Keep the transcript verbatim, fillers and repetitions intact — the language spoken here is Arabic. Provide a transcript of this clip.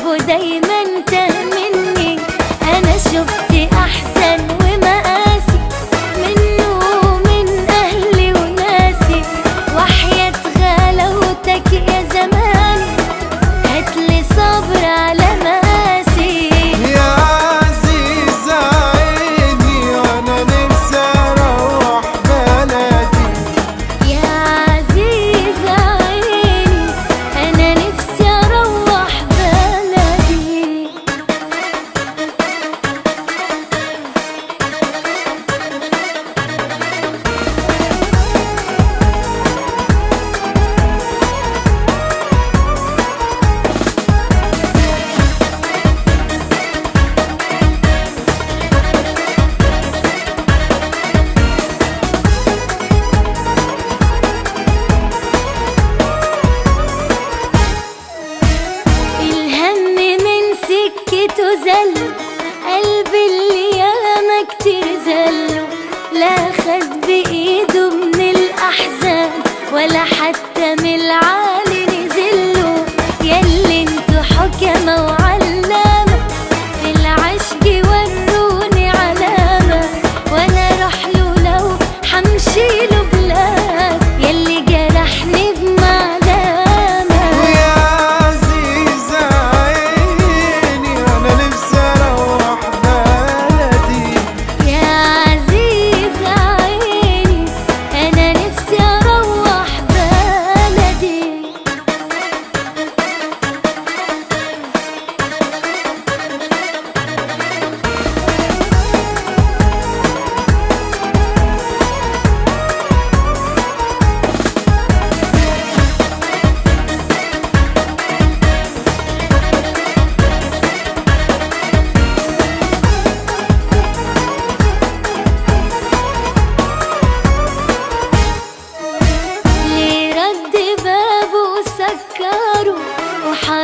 ودايما تهمني. انا شفت احسن ومقاسي منه ومن اهلي وناسي، وحياة غلاوتك يا زماني هاتلي صبر على مقاسي. يا عزيز عيني وانا نفسي اروح بلدي. يا عزيز عيني انا نفسي اروح بلدي. زل قلبي اللي ياما كتير زله، لا خد بإيده من الأحزان ولا حتى من العالي نزله. ياللي انتو حكمة وعلامة في العشق وروني علامة، وانا رحله لو حمشيله بلاد ياللي جرحني بمعلامة. ويا عزيز عيني وانا نفسي اروح بلدي. يا عزيز عيني انا نفسي اروح بلدي. ليه رد بابه وسكره وحط